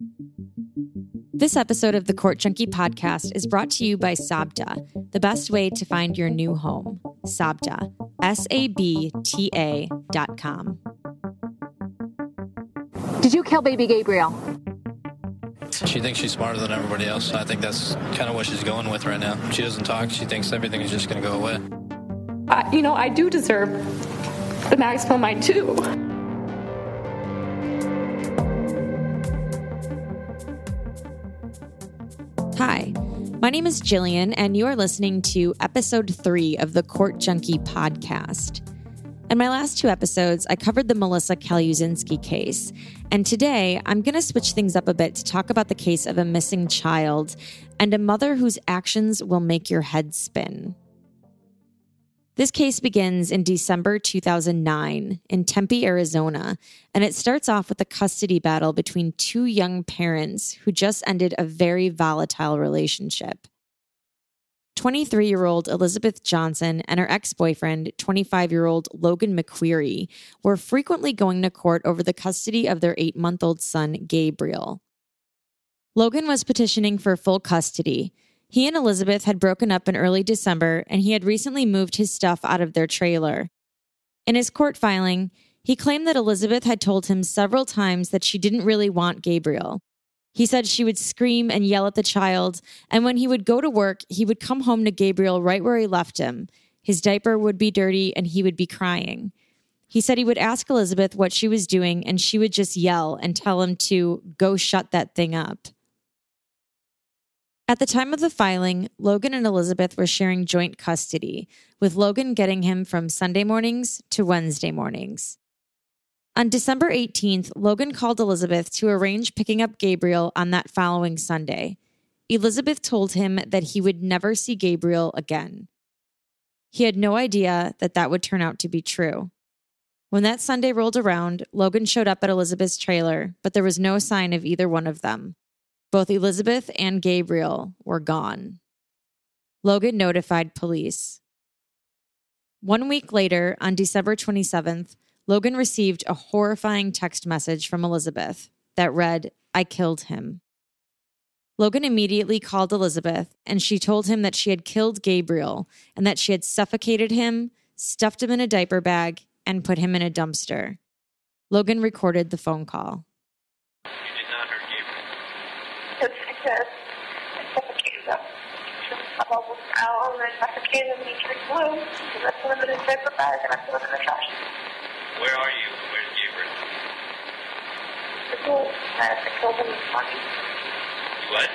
This episode of the Court Junkie podcast is brought to you by Sabta, the best way to find your new home. Sabta, SABTA.com. Did you kill baby Gabriel? She thinks she's smarter than everybody else. I think that's kind of what she's going with right now. She doesn't talk. She thinks everything is just going to go away. I do deserve the maximum, I do. Hi, my name is Jillian, and you are listening to episode 3 of the Court Junkie podcast. In my last 2 episodes, I covered the Melissa Kaluzinski case, and today I'm going to switch things up a bit to talk about the case of a missing child and a mother whose actions will make your head spin. This case begins in December 2009 in Tempe, Arizona, and it starts off with a custody battle between 2 young parents who just ended a very volatile relationship. 23-year-old Elizabeth Johnson and her ex-boyfriend, 25-year-old Logan McQueary, were frequently going to court over the custody of their 8-month-old son, Gabriel. Logan was petitioning for full custody. He and Elizabeth had broken up in early December, and he had recently moved his stuff out of their trailer. In his court filing, he claimed that Elizabeth had told him several times that she didn't really want Gabriel. He said she would scream and yell at the child, and when he would go to work, he would come home to Gabriel right where he left him. His diaper would be dirty, and he would be crying. He said he would ask Elizabeth what she was doing, and she would just yell and tell him to go shut that thing up. At the time of the filing, Logan and Elizabeth were sharing joint custody, with Logan getting him from Sunday mornings to Wednesday mornings. On December 18th, Logan called Elizabeth to arrange picking up Gabriel on that following Sunday. Elizabeth told him that he would never see Gabriel again. He had no idea that that would turn out to be true. When that Sunday rolled around, Logan showed up at Elizabeth's trailer, but there was no sign of either one of them. Both Elizabeth and Gabriel were gone. Logan notified police. 1 week later, on December 27th, Logan received a horrifying text message from Elizabeth that read, "I killed him." Logan immediately called Elizabeth, and she told him that she had killed Gabriel and that she had suffocated him, stuffed him in a diaper bag, and put him in a dumpster. Logan recorded the phone call. Yes, I suffocated them. I'm almost out, and I suffocated them, and he turned blue. And I put him in a diaper bag, and I put him in the trash. Where are you? Where's Gabriel? The pool. I killed him this morning. What?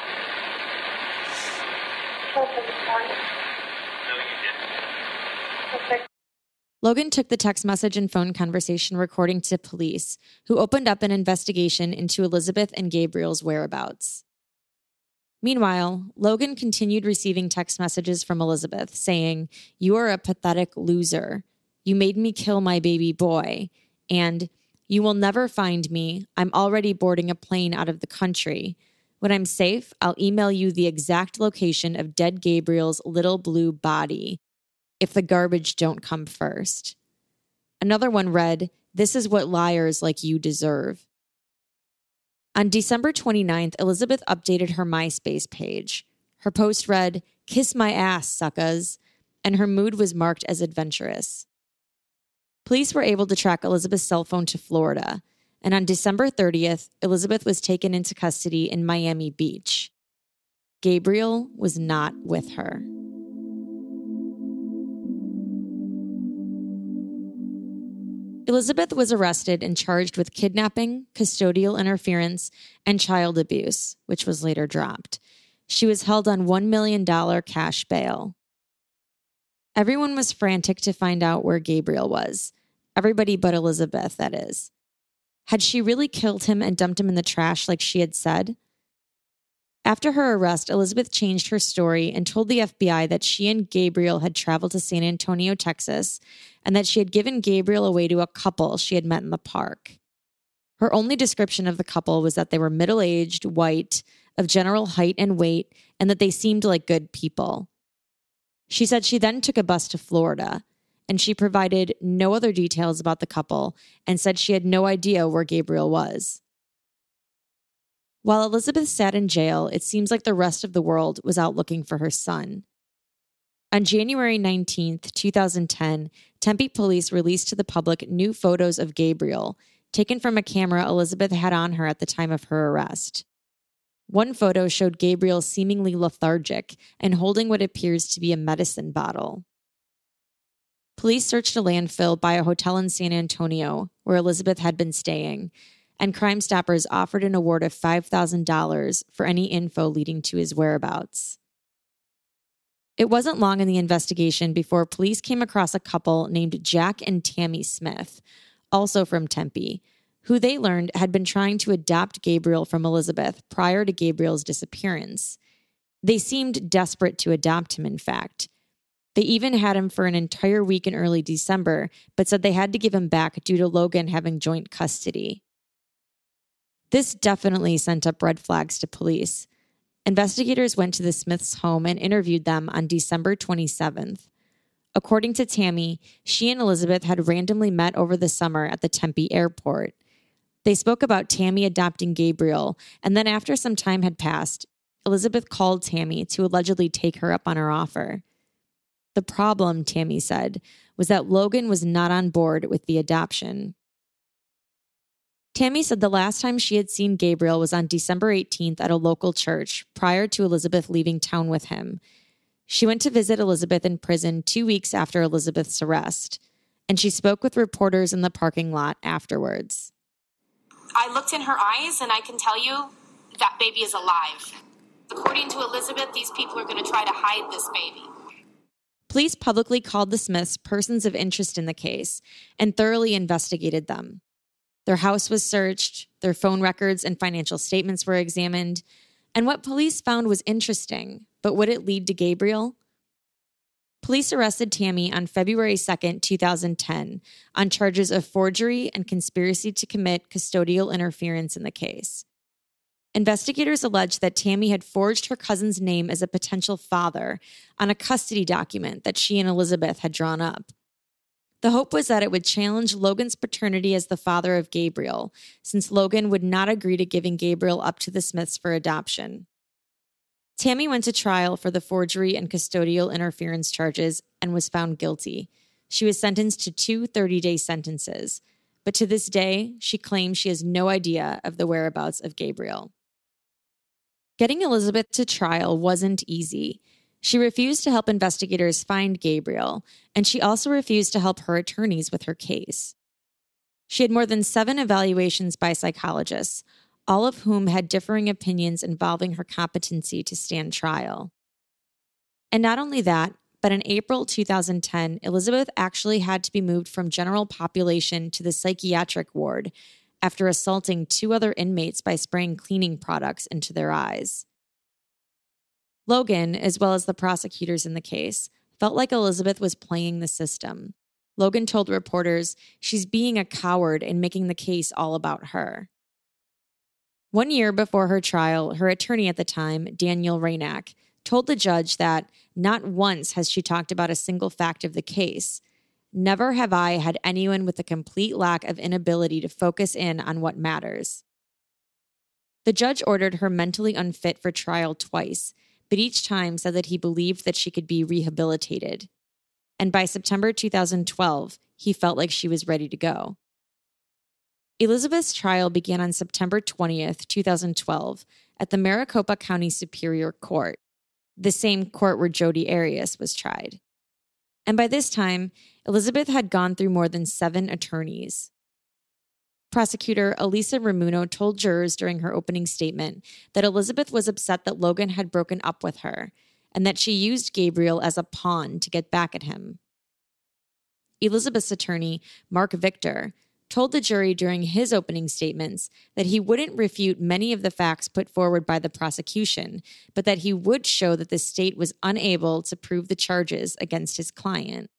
I killed him this morning. No, you didn't. Okay. Logan took the text message and phone conversation recording to police, who opened up an investigation into Elizabeth and Gabriel's whereabouts. Meanwhile, Logan continued receiving text messages from Elizabeth saying, "You are a pathetic loser. You made me kill my baby boy." And, "You will never find me. I'm already boarding a plane out of the country. When I'm safe, I'll email you the exact location of dead Gabriel's little blue body, if the garbage don't come first." Another one read, "This is what liars like you deserve." On December 29th, Elizabeth updated her MySpace page. Her post read, "Kiss my ass, suckas," and her mood was marked as adventurous. Police were able to track Elizabeth's cell phone to Florida, and on December 30th, Elizabeth was taken into custody in Miami Beach. Gabriel was not with her. Elizabeth was arrested and charged with kidnapping, custodial interference, and child abuse, which was later dropped. She was held on $1 million cash bail. Everyone was frantic to find out where Gabriel was. Everybody but Elizabeth, that is. Had she really killed him and dumped him in the trash like she had said? After her arrest, Elizabeth changed her story and told the FBI that she and Gabriel had traveled to San Antonio, Texas, and that she had given Gabriel away to a couple she had met in the park. Her only description of the couple was that they were middle-aged, white, of general height and weight, and that they seemed like good people. She said she then took a bus to Florida, and she provided no other details about the couple and said she had no idea where Gabriel was. While Elizabeth sat in jail, it seems like the rest of the world was out looking for her son. On January 19th, 2010, Tempe police released to the public new photos of Gabriel, taken from a camera Elizabeth had on her at the time of her arrest. One photo showed Gabriel seemingly lethargic and holding what appears to be a medicine bottle. Police searched a landfill by a hotel in San Antonio, where Elizabeth had been staying, and Crime Stoppers offered an award of $5,000 for any info leading to his whereabouts. It wasn't long in the investigation before police came across a couple named Jack and Tammy Smith, also from Tempe, who they learned had been trying to adopt Gabriel from Elizabeth prior to Gabriel's disappearance. They seemed desperate to adopt him, in fact. They even had him for an entire week in early December, but said they had to give him back due to Logan having joint custody. This definitely sent up red flags to police. Investigators went to the Smiths' home and interviewed them on December 27th. According to Tammy, she and Elizabeth had randomly met over the summer at the Tempe airport. They spoke about Tammy adopting Gabriel, and then after some time had passed, Elizabeth called Tammy to allegedly take her up on her offer. The problem, Tammy said, was that Logan was not on board with the adoption. Tammy said the last time she had seen Gabriel was on December 18th at a local church prior to Elizabeth leaving town with him. She went to visit Elizabeth in prison 2 weeks after Elizabeth's arrest, and she spoke with reporters in the parking lot afterwards. I looked in her eyes and I can tell you that baby is alive. According to Elizabeth, these people are going to try to hide this baby. Police publicly called the Smiths persons of interest in the case and thoroughly investigated them. Their house was searched, their phone records and financial statements were examined, and what police found was interesting, but would it lead to Gabriel? Police arrested Tammy on February 2nd, 2010, on charges of forgery and conspiracy to commit custodial interference in the case. Investigators alleged that Tammy had forged her cousin's name as a potential father on a custody document that she and Elizabeth had drawn up. The hope was that it would challenge Logan's paternity as the father of Gabriel, since Logan would not agree to giving Gabriel up to the Smiths for adoption. Tammy went to trial for the forgery and custodial interference charges and was found guilty. She was sentenced to 2 30-day sentences, but to this day, she claims she has no idea of the whereabouts of Gabriel. Getting Elizabeth to trial wasn't easy. She refused to help investigators find Gabriel, and she also refused to help her attorneys with her case. She had more than 7 evaluations by psychologists, all of whom had differing opinions involving her competency to stand trial. And not only that, but in April 2010, Elizabeth actually had to be moved from general population to the psychiatric ward after assaulting 2 other inmates by spraying cleaning products into their eyes. Logan, as well as the prosecutors in the case, felt like Elizabeth was playing the system. Logan told reporters she's being a coward and making the case all about her. 1 year before her trial, her attorney at the time, Daniel Rainak, told the judge that not once has she talked about a single fact of the case. Never have I had anyone with a complete lack of inability to focus in on what matters. The judge ordered her mentally unfit for trial twice, but each time said that he believed that she could be rehabilitated. And by September 2012, he felt like she was ready to go. Elizabeth's trial began on September 20th, 2012, at the Maricopa County Superior Court, the same court where Jodi Arias was tried. And by this time, Elizabeth had gone through more than 7 attorneys. Prosecutor Elisa Ramuno told jurors during her opening statement that Elizabeth was upset that Logan had broken up with her and that she used Gabriel as a pawn to get back at him. Elizabeth's attorney, Mark Victor, told the jury during his opening statements that he wouldn't refute many of the facts put forward by the prosecution, but that he would show that the state was unable to prove the charges against his client.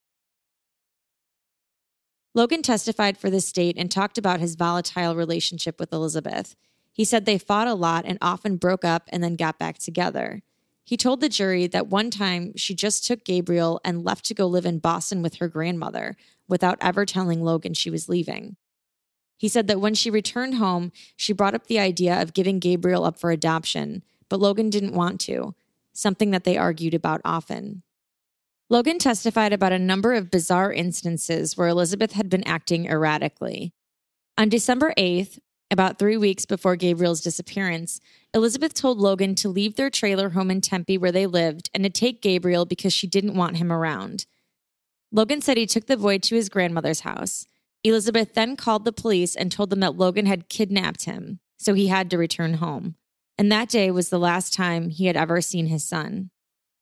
Logan testified for the state and talked about his volatile relationship with Elizabeth. He said they fought a lot and often broke up and then got back together. He told the jury that one time she just took Gabriel and left to go live in Boston with her grandmother without ever telling Logan she was leaving. He said that when she returned home, she brought up the idea of giving Gabriel up for adoption, but Logan didn't want to, something that they argued about often. Logan testified about a number of bizarre instances where Elizabeth had been acting erratically. On December 8th, about 3 weeks before Gabriel's disappearance, Elizabeth told Logan to leave their trailer home in Tempe where they lived and to take Gabriel because she didn't want him around. Logan said he took the boy to his grandmother's house. Elizabeth then called the police and told them that Logan had kidnapped him, so he had to return home. And that day was the last time he had ever seen his son.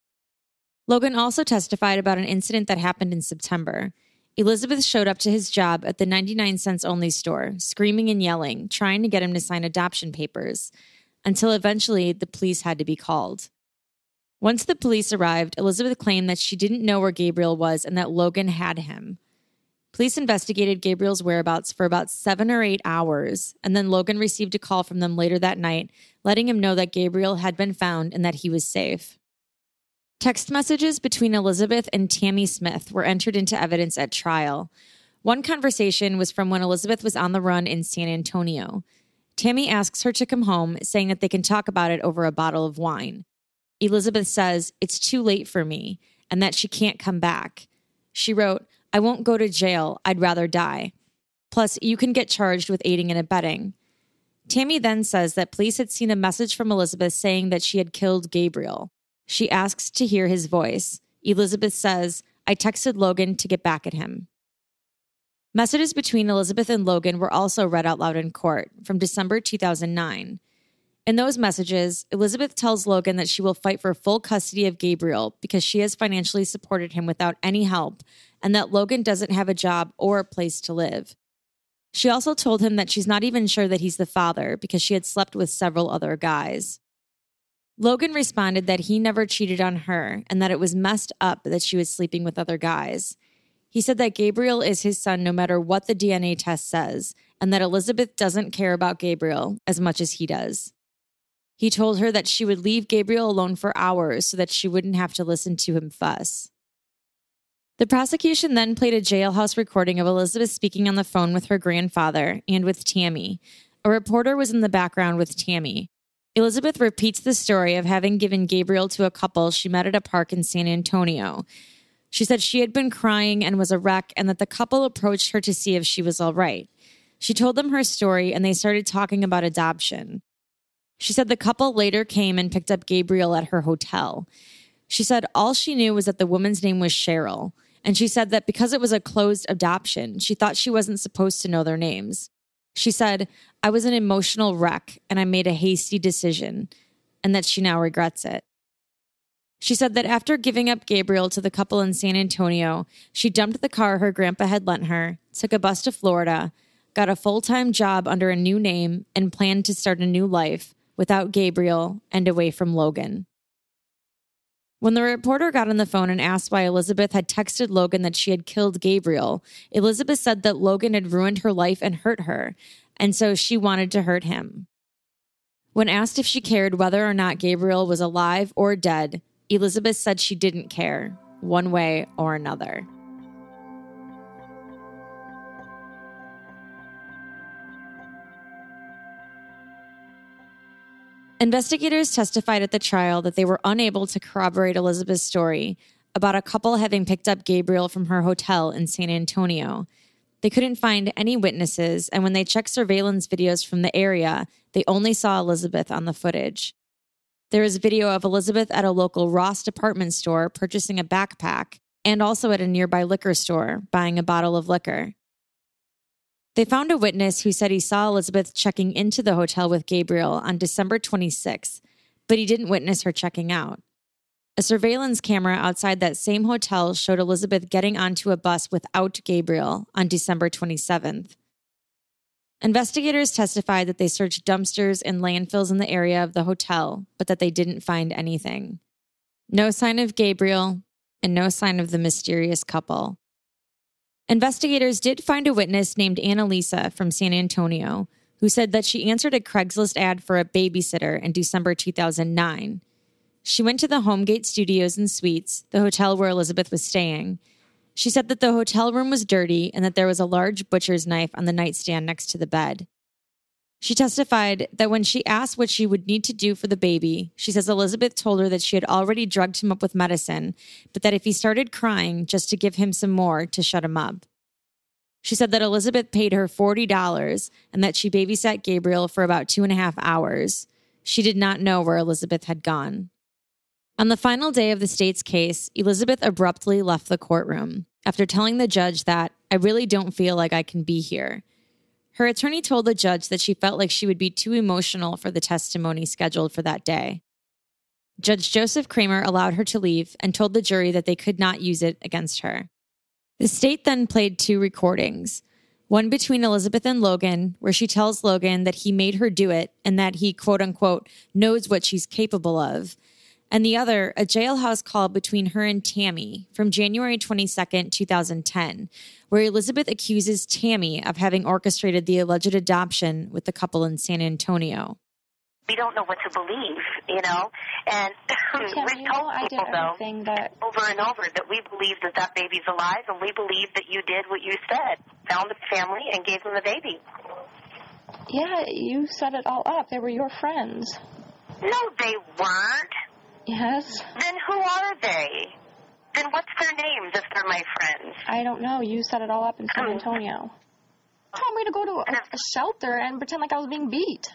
Logan also testified about an incident that happened in September. Elizabeth showed up to his job at the 99-cents only store, screaming and yelling, trying to get him to sign adoption papers, until eventually the police had to be called. Once the police arrived, Elizabeth claimed that she didn't know where Gabriel was and that Logan had him. Police investigated Gabriel's whereabouts for about 7 or 8 hours, and then Logan received a call from them later that night, letting him know that Gabriel had been found and that he was safe. Text messages between Elizabeth and Tammy Smith were entered into evidence at trial. One conversation was from when Elizabeth was on the run in San Antonio. Tammy asks her to come home, saying that they can talk about it over a bottle of wine. Elizabeth says, "It's too late for me," and that she can't come back. She wrote, "I won't go to jail. I'd rather die. Plus, you can get charged with aiding and abetting." Tammy then says that police had seen a message from Elizabeth saying that she had killed Gabriel. She asks to hear his voice. Elizabeth says, "I texted Logan to get back at him." Messages between Elizabeth and Logan were also read out loud in court from December 2009. In those messages, Elizabeth tells Logan that she will fight for full custody of Gabriel because she has financially supported him without any help and that Logan doesn't have a job or a place to live. She also told him that she's not even sure that he's the father because she had slept with several other guys. Logan responded that he never cheated on her and that it was messed up that she was sleeping with other guys. He said that Gabriel is his son no matter what the DNA test says, and that Elizabeth doesn't care about Gabriel as much as he does. He told her that she would leave Gabriel alone for hours so that she wouldn't have to listen to him fuss. The prosecution then played a jailhouse recording of Elizabeth speaking on the phone with her grandfather and with Tammy. A reporter was in the background with Tammy. Elizabeth repeats the story of having given Gabriel to a couple she met at a park in San Antonio. She said she had been crying and was a wreck and that the couple approached her to see if she was all right. She told them her story and they started talking about adoption. She said the couple later came and picked up Gabriel at her hotel. She said all she knew was that the woman's name was Cheryl, and she said that because it was a closed adoption, she thought she wasn't supposed to know their names. She said, "I was an emotional wreck and I made a hasty decision," and that she now regrets it. She said that after giving up Gabriel to the couple in San Antonio, she dumped the car her grandpa had lent her, took a bus to Florida, got a full-time job under a new name, and planned to start a new life without Gabriel and away from Logan. When the reporter got on the phone and asked why Elizabeth had texted Logan that she had killed Gabriel, Elizabeth said that Logan had ruined her life and hurt her, and so she wanted to hurt him. When asked if she cared whether or not Gabriel was alive or dead, Elizabeth said she didn't care, one way or another. Investigators testified at the trial that they were unable to corroborate Elizabeth's story about a couple having picked up Gabriel from her hotel in San Antonio. They couldn't find any witnesses, and when they checked surveillance videos from the area, they only saw Elizabeth on the footage. There is video of Elizabeth at a local Ross department store purchasing a backpack and also at a nearby liquor store buying a bottle of liquor. They found a witness who said he saw Elizabeth checking into the hotel with Gabriel on December 26th, but he didn't witness her checking out. A surveillance camera outside that same hotel showed Elizabeth getting onto a bus without Gabriel on December 27th. Investigators testified that they searched dumpsters and landfills in the area of the hotel, but that they didn't find anything. No sign of Gabriel and no sign of the mysterious couple. Investigators did find a witness named Annalisa from San Antonio who said that she answered a Craigslist ad for a babysitter in December 2009. She went to the Homegate Studios and Suites, the hotel where Elizabeth was staying. She said that the hotel room was dirty and that there was a large butcher's knife on the nightstand next to the bed. She testified that when she asked what she would need to do for the baby, she says Elizabeth told her that she had already drugged him up with medicine, but that if he started crying, just to give him some more to shut him up. She said that Elizabeth paid her $40 and that she babysat Gabriel for about 2.5 hours. She did not know where Elizabeth had gone. On the final day of the state's case, Elizabeth abruptly left the courtroom after telling the judge that, "I really don't feel like I can be here." Her attorney told the judge that she felt like she would be too emotional for the testimony scheduled for that day. Judge Joseph Kramer allowed her to leave and told the jury that they could not use it against her. The state then played 2 recordings, one between Elizabeth and Logan, where she tells Logan that he made her do it and that he, quote unquote, knows what she's capable of, and the other, a jailhouse call between her and Tammy from January 22nd, 2010, where Elizabeth accuses Tammy of having orchestrated the alleged adoption with the couple in San Antonio. We don't know what to believe, and we've told people, though, over and over that we believe that baby's alive, and we believe that you did what you said, found the family and gave them the baby. Yeah, you set it all up. They were your friends. No, they weren't. Yes. Then who are they? Then what's their names if they're my friends? I don't know. You set it all up in San Antonio. You told me to go to a shelter and pretend like I was being beat.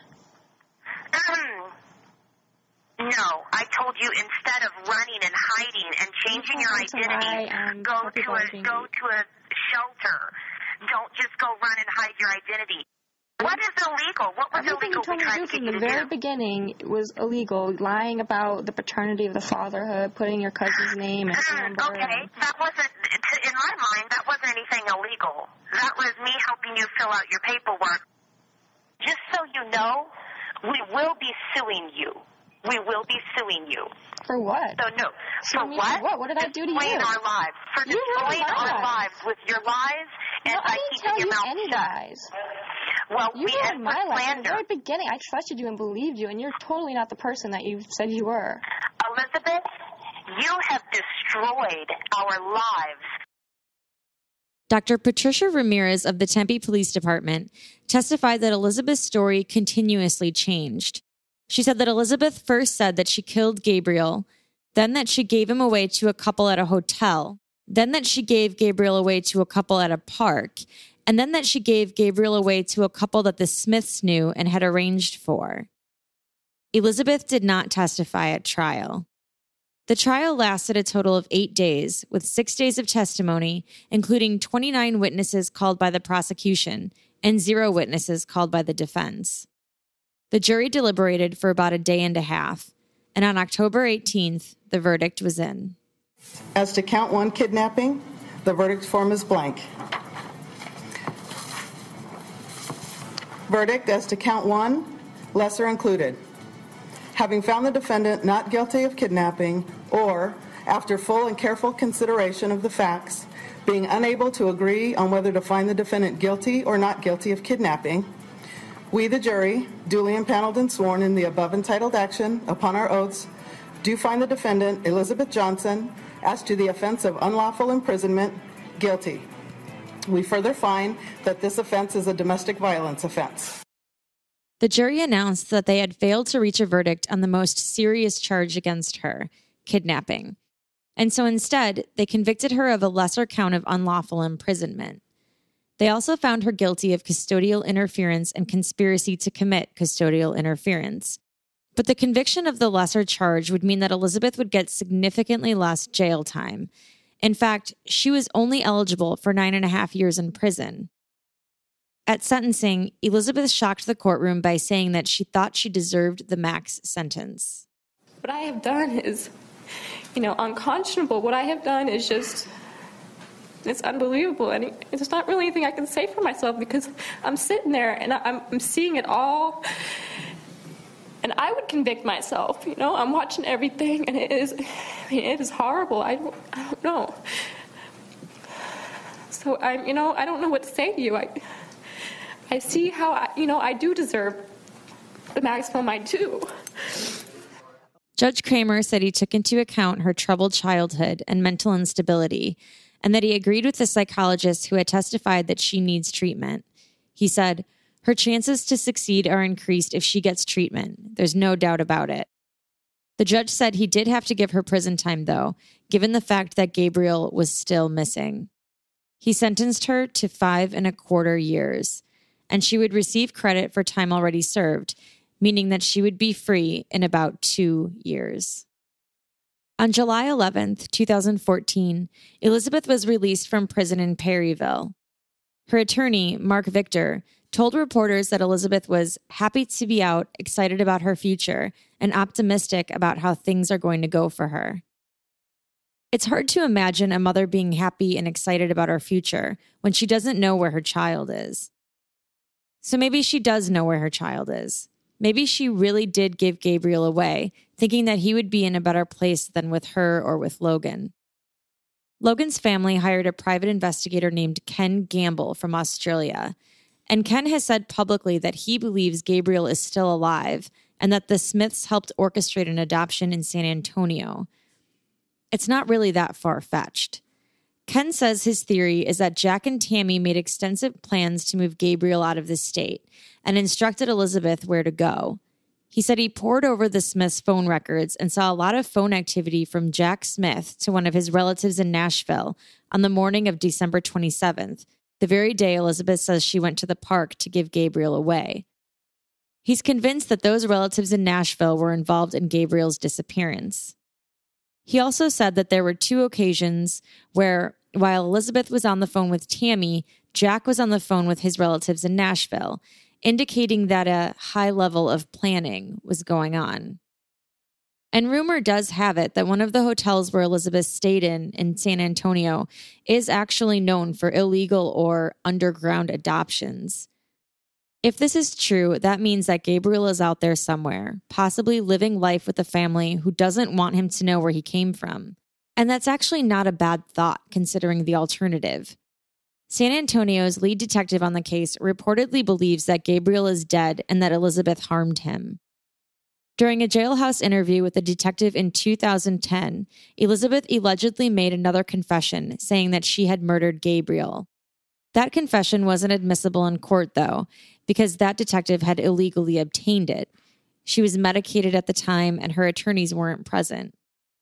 No, I told you instead of running and hiding and changing your identity, go to a shelter. Don't just go run and hide your identity. What is illegal? What was Everything illegal? you told me to do from the very beginning was illegal. Lying about the paternity of the fatherhood, putting your cousin's name and number. Okay, that wasn't, in my mind, that wasn't anything illegal. That was me helping you fill out your paperwork. Just so you know, we will be suing you. We will be suing you. For what? So, no. For what? What did I do to you? Destroying our lives. For destroying our lives with your lies and by keeping your mouth shut. I didn't tell you any lies. Well, you we had my life. slander. At the very beginning, I trusted you and believed you, and you're totally not the person that you said you were. Elizabeth, you have destroyed our lives. Dr. Patricia Ramirez of the Tempe Police Department testified that Elizabeth's story continuously changed. She said that Elizabeth first said that she killed Gabriel, then that she gave him away to a couple at a hotel, then that she gave Gabriel away to a couple at a park, and then that she gave Gabriel away to a couple that the Smiths knew and had arranged for. Elizabeth did not testify at trial. The trial lasted a total of 8 days, with 6 days of testimony, including 29 witnesses called by the prosecution and 0 witnesses called by the defense. The jury deliberated for about a day and a half, and on October 18th, the verdict was in. As to count 1 kidnapping, the verdict form is blank. Verdict as to count 1, lesser included. Having found the defendant not guilty of kidnapping, or, after full and careful consideration of the facts, being unable to agree on whether to find the defendant guilty or not guilty of kidnapping, we, the jury, duly impaneled and sworn in the above entitled action upon our oaths, do find the defendant, Elizabeth Johnson, as to the offense of unlawful imprisonment, guilty. We further find that this offense is a domestic violence offense. The jury announced that they had failed to reach a verdict on the most serious charge against her, kidnapping. And so instead, they convicted her of a lesser count of unlawful imprisonment. They also found her guilty of custodial interference and conspiracy to commit custodial interference. But the conviction of the lesser charge would mean that Elizabeth would get significantly less jail time. In fact, she was only eligible for 9.5 years in prison. At sentencing, Elizabeth shocked the courtroom by saying that she thought she deserved the max sentence. What I have done is, unconscionable. What I have done is just, it's unbelievable. And it's not really anything I can say for myself because I'm sitting there and I'm seeing it all. And I would convict myself, I'm watching everything and it is horrible. I don't know. So I don't know what to say to you. I see how, I do deserve the maximum I do. Judge Kramer said he took into account her troubled childhood and mental instability, and that he agreed with the psychologist who had testified that she needs treatment. He said, "Her chances to succeed are increased if she gets treatment. There's no doubt about it." The judge said he did have to give her prison time, though, given the fact that Gabriel was still missing. He sentenced her to 5.25 years, and she would receive credit for time already served, meaning that she would be free in about 2 years. On July 11th, 2014, Elizabeth was released from prison in Perryville. Her attorney, Mark Victor, told reporters that Elizabeth was happy to be out, excited about her future, and optimistic about how things are going to go for her. It's hard to imagine a mother being happy and excited about her future when she doesn't know where her child is. So maybe she does know where her child is. Maybe she really did give Gabriel away, thinking that he would be in a better place than with her or with Logan. Logan's family hired a private investigator named Ken Gamble from Australia, and Ken has said publicly that he believes Gabriel is still alive and that the Smiths helped orchestrate an adoption in San Antonio. It's not really that far-fetched. Ken says his theory is that Jack and Tammy made extensive plans to move Gabriel out of the state and instructed Elizabeth where to go. He said he pored over the Smiths' phone records and saw a lot of phone activity from Jack Smith to one of his relatives in Nashville on the morning of December 27th, the very day Elizabeth says she went to the park to give Gabriel away. He's convinced that those relatives in Nashville were involved in Gabriel's disappearance. He also said that there were 2 occasions where, while Elizabeth was on the phone with Tammy, Jack was on the phone with his relatives in Nashville, indicating that a high level of planning was going on. And rumor does have it that one of the hotels where Elizabeth stayed in San Antonio is actually known for illegal or underground adoptions. If this is true, that means that Gabriel is out there somewhere, possibly living life with a family who doesn't want him to know where he came from. And that's actually not a bad thought, considering the alternative. San Antonio's lead detective on the case reportedly believes that Gabriel is dead and that Elizabeth harmed him. During a jailhouse interview with a detective in 2010, Elizabeth allegedly made another confession, saying that she had murdered Gabriel. That confession wasn't admissible in court, though, because that detective had illegally obtained it. She was medicated at the time, and her attorneys weren't present.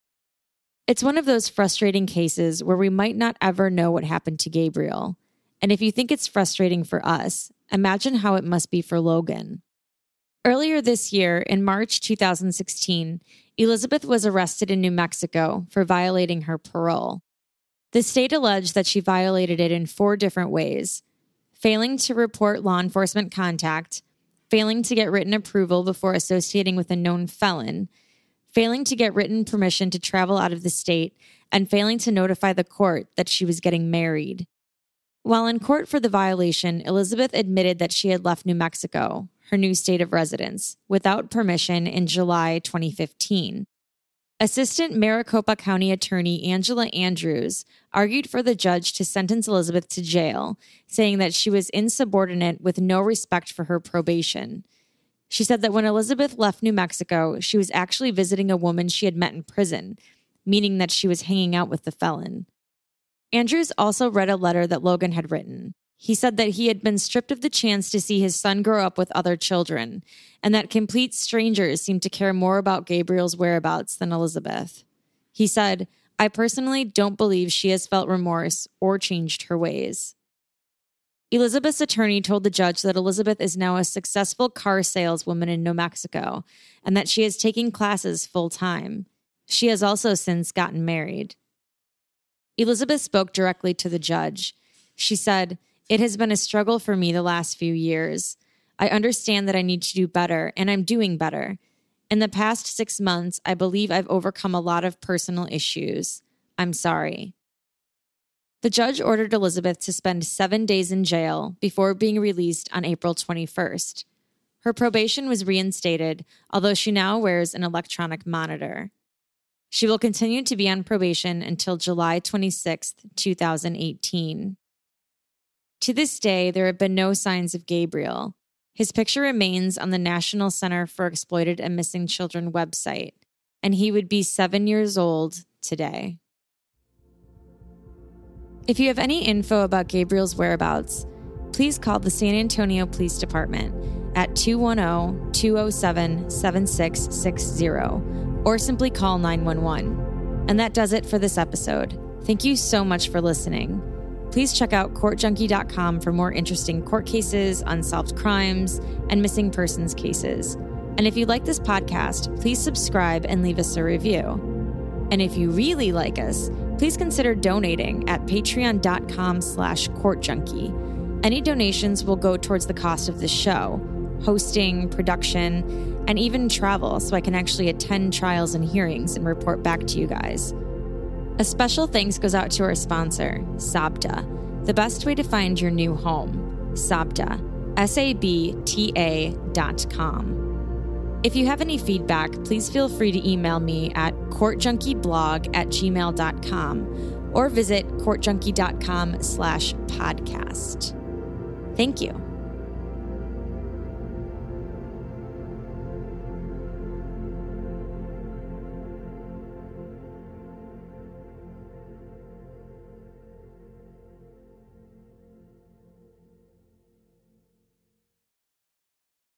It's one of those frustrating cases where we might not ever know what happened to Gabriel. And if you think it's frustrating for us, imagine how it must be for Logan. Earlier this year, in March 2016, Elizabeth was arrested in New Mexico for violating her parole. The state alleged that she violated it in 4 different ways: failing to report law enforcement contact, failing to get written approval before associating with a known felon, failing to get written permission to travel out of the state, and failing to notify the court that she was getting married. While in court for the violation, Elizabeth admitted that she had left New Mexico, her new state of residence, without permission in July 2015. Assistant Maricopa County Attorney Angela Andrews argued for the judge to sentence Elizabeth to jail, saying that she was insubordinate with no respect for her probation. She said that when Elizabeth left New Mexico, she was actually visiting a woman she had met in prison, meaning that she was hanging out with the felon. Andrews also read a letter that Logan had written. He said that he had been stripped of the chance to see his son grow up with other children, and that complete strangers seemed to care more about Gabriel's whereabouts than Elizabeth. He said, "I personally don't believe she has felt remorse or changed her ways." Elizabeth's attorney told the judge that Elizabeth is now a successful car saleswoman in New Mexico and that she is taking classes full-time. She has also since gotten married. Elizabeth spoke directly to the judge. She said, "It has been a struggle for me the last few years. I understand that I need to do better, and I'm doing better. In the past 6 months, I believe I've overcome a lot of personal issues. I'm sorry." The judge ordered Elizabeth to spend 7 days in jail before being released on April 21st. Her probation was reinstated, although she now wears an electronic monitor. She will continue to be on probation until July 26th, 2018. To this day, there have been no signs of Gabriel. His picture remains on the National Center for Exploited and Missing Children website, and he would be 7 years old today. If you have any info about Gabriel's whereabouts, please call the San Antonio Police Department at 210-207-7660 or simply call 911. And that does it for this episode. Thank you so much for listening. Please check out courtjunkie.com for more interesting court cases, unsolved crimes, and missing persons cases. And if you like this podcast, please subscribe and leave us a review. And if you really like us, please consider donating at patreon.com/courtjunkie. Any donations will go towards the cost of the show, hosting, production, and even travel so I can actually attend trials and hearings and report back to you guys. A special thanks goes out to our sponsor, Sabta, the best way to find your new home. Sabta, SABTA.com. If you have any feedback, please feel free to email me at courtjunkie.blog@gmail.com or visit courtjunkie.com/podcast. Thank you.